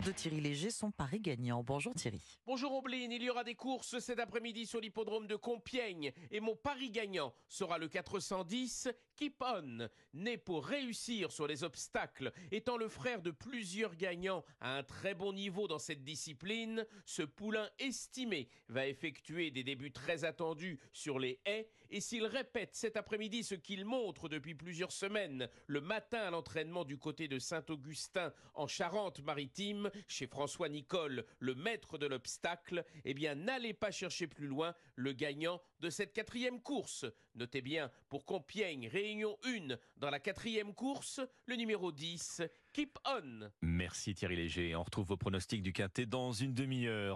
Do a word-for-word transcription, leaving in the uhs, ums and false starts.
de Thierry Léger, son pari gagnant. Bonjour Thierry. Bonjour Ombline, il y aura des courses cet après-midi sur l'hippodrome de Compiègne et mon pari gagnant sera le quatre cent dix Keep On, né pour réussir sur les obstacles. Étant le frère de plusieurs gagnants à un très bon niveau dans cette discipline, ce poulain estimé va effectuer des débuts très attendus sur les haies et s'il répète cet après-midi ce qu'il montre depuis plusieurs semaines, le matin à l'entraînement du côté de Saint-Augustin en Charente-Maritime, chez François Nicole, le maître de l'obstacle, eh bien n'allez pas chercher plus loin le gagnant de cette quatrième course. Notez bien, pour Compiègne, Réunion un, dans la quatrième course, le numéro dix, Keep On. Merci Thierry Léger. On retrouve vos pronostics du Quintet dans une demi-heure.